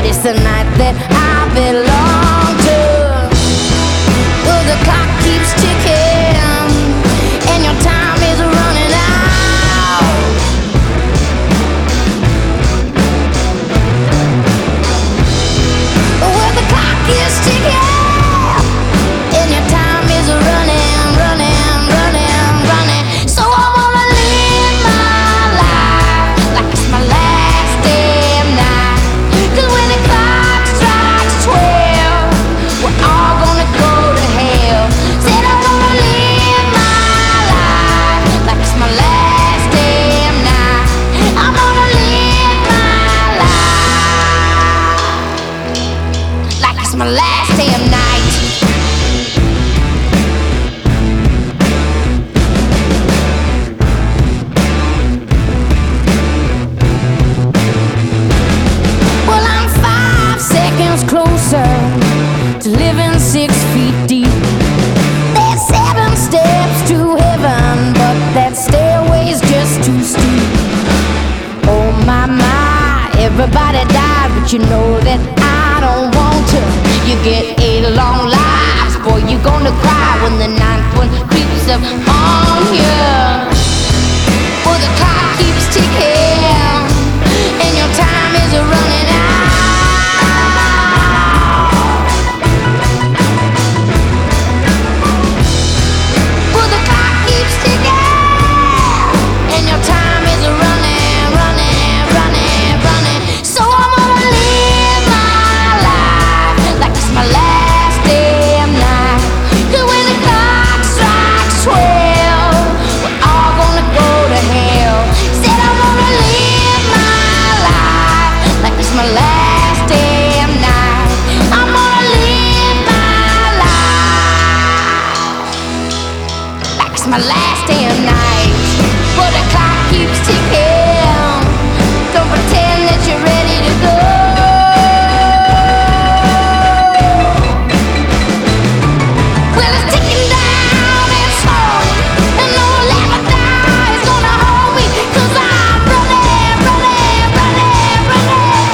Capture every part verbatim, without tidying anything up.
but it's the night that I belong to. Well, the clock keeps ticking, and your time is running out. Well, the clock is ticking, and your time is running, running, running, running. So I wanna live my life like it's my last damn night. 'Cause when the clock strikes twelve, we're all gonna go to hell. Said I wanna live my life like it's my last damn night. I'm gonna live my life like it's my last damn night. Well, I'm five seconds closer to living six feet deep. There's seven steps to heaven, but that stairway's just too steep. Oh my, my, everybody died, but you know that I don't want to. You get eight long lives, boy, you're gonna cry when the ninth one creeps up on you. Well, the clock keeps ticking, and your time is running out. Well, the clock keeps ticking, and your time is running, running, running, running. So I'm gonna live my life like it's my last damn night. 'Cause when the clock strikes twelve, we're all gonna go to hell. Said I'm gonna live my life like it's my last damn night. I'm gonna live my life like it's my last damn night. But the clock keeps ticking. Don't pretend that you're ready to go. Well, it's ticking down and slowly, and no lavender is gonna hold me. 'Cause I'm running, running, running, running.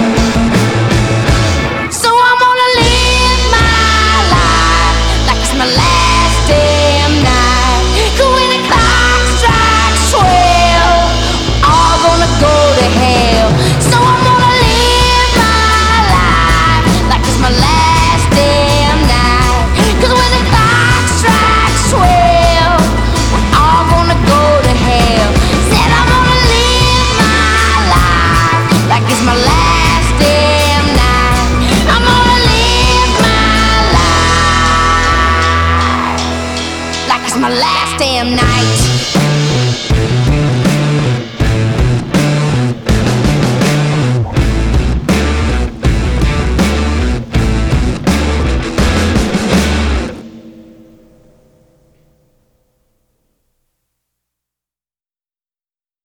So I'm gonna live my life like it's my last damn night. 'Cause when the clock strikes twelve, we're all gonna go to hell. So I'm gonna live my life like it's my last damn night. 'Cause when the clock strikes twelve, we're all gonna go to hell. Said I'm gonna live my life like it's my last damn night. I'm gonna live my life like it's my last damn night.